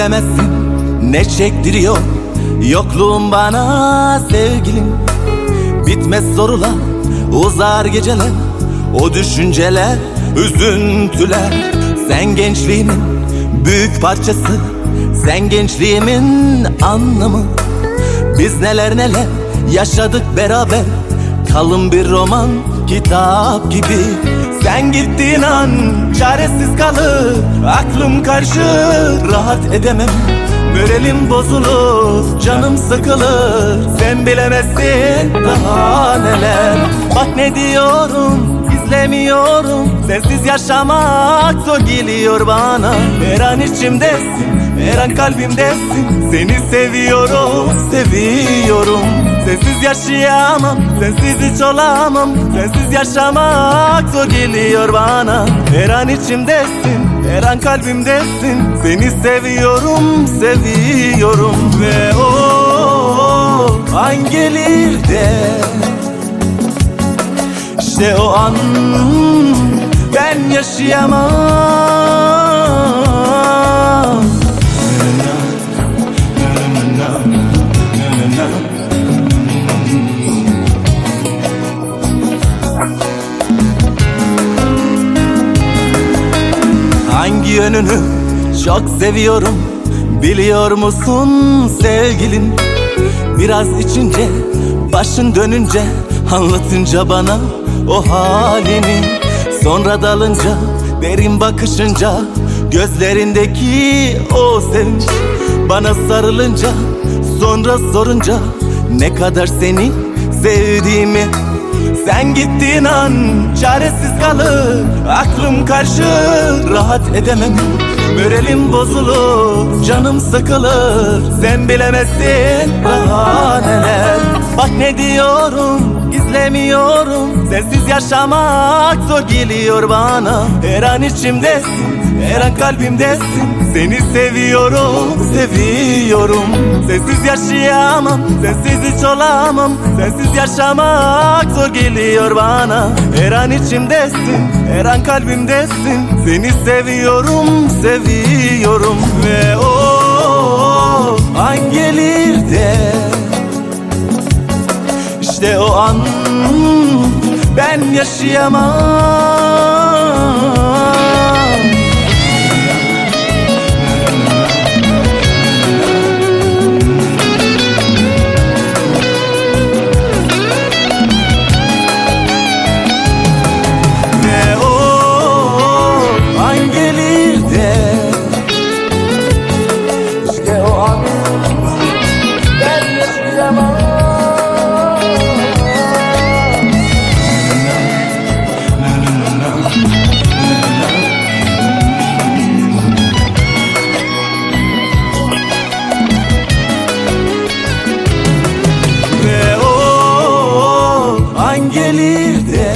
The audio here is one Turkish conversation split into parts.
bilemezsin ne çektiriyor yokluğun bana sevgilim. Bitmez sorular, uzar geceler, o düşünceler, üzüntüler. Sen gençliğimin büyük parçası, sen gençliğimin anlamı. Biz neler neler yaşadık beraber, kalın bir roman kitap gibi. Sen gittiğin an çaresiz kalır aklım karışır, rahat edemem. Moralim bozulur, canım sıkılır. Sen bilemezsin daha neler. Bak ne diyorum, gizlemiyorum. Sensiz yaşamak zor geliyor bana. Her an içimdesin, her an kalbimdesin. Seni seviyorum, seviyorum. Sensiz yaşayamam, sensiz hiç olamam. Sensiz yaşamak zor geliyor bana. Her an içimdesin, her an kalbimdesin. Seni seviyorum, seviyorum. Ve o an gelir de, İşte o an ben yaşayamam. Hangi yönünü çok seviyorum biliyor musun sevgilim? Biraz içince, başın dönünce, anlatınca bana o halini. Sonra dalınca, derin bakışınca, gözlerindeki o sevinç. Bana sarılınca, sonra sorunca ne kadar seni sevdiğimi. Sen gittiğin an çaresiz kalır aklım karışır, rahat edemem. Moralim bozulur, canım sıkılır. Sen bilemezsin daha neler. Bak ne diyorum, gizlemiyorum. Sensiz yaşamak zor geliyor bana. Her an içimdesin, her an kalbimdesin. Seni seviyorum, seviyorum. Sensiz yaşayamam, sensiz hiç olamam. Sensiz yaşamak zor geliyor bana. Her an içimdesin, her an kalbimdesin. Seni seviyorum, seviyorum. Ve o an gelir de, İşte o an ben yaşayamam. Ve o an gelir de, İşte o an ben yaşayamam. Ve o an gelir de,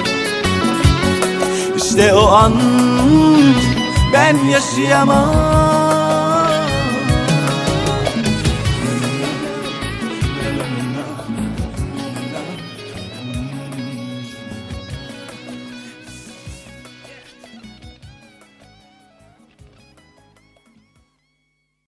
İşte o an ben yaşayamam.